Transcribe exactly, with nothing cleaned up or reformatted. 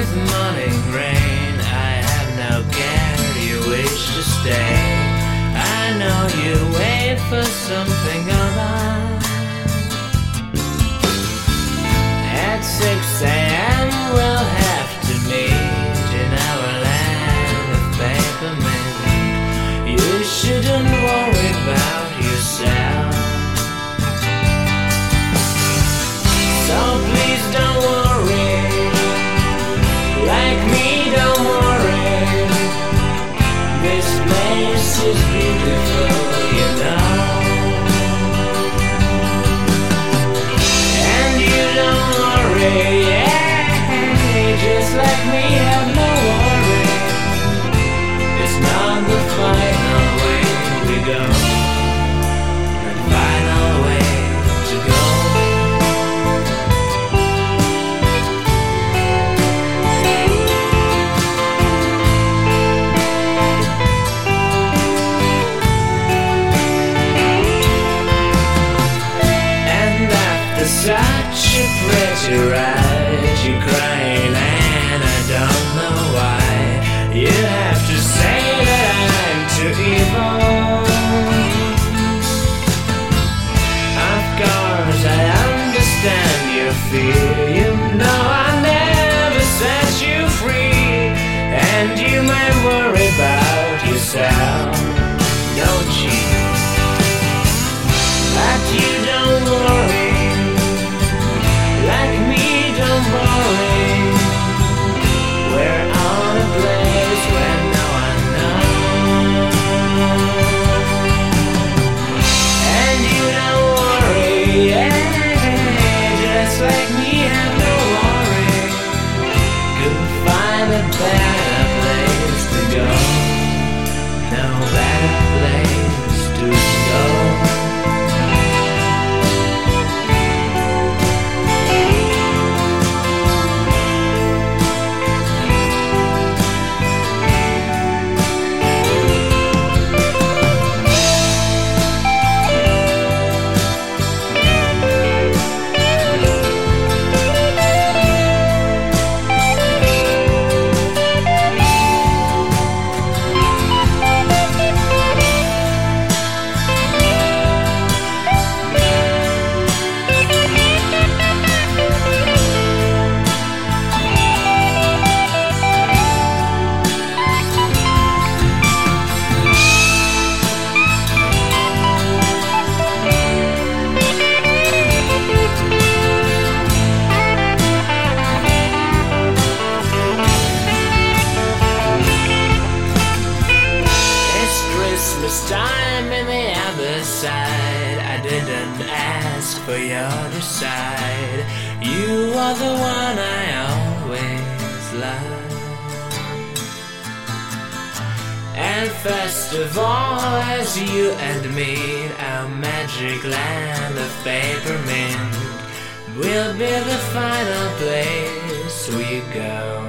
with morning rain. I have no care, you wish to stay. I know you wait for something other. At six a.m. we'll have to meet in our land of papermint. You shouldn't worry about yourself, so please don't worry. Like me, don't worry. This place is beautiful, you know. And you don't worry, yeah. Just like me, have no worry. It's not the final way we go, the final way to go. Such a pretty ride, you're crying and I don't know why. You have to say that I'm too evil. Of course I understand your fear. You know I never set you free. And you might worry about yourself, don't you? But you don't worry. Like me, don't worry. We're on a place where no one knows. And you don't worry, yeah. Just like me, have no worry. Couldn't find a better place to go. No better place to go. Christmas time in the other side. I didn't ask for your decide. You are the one I always loved. And first of all, as you and me, our magic land of papermint will be the final place we go.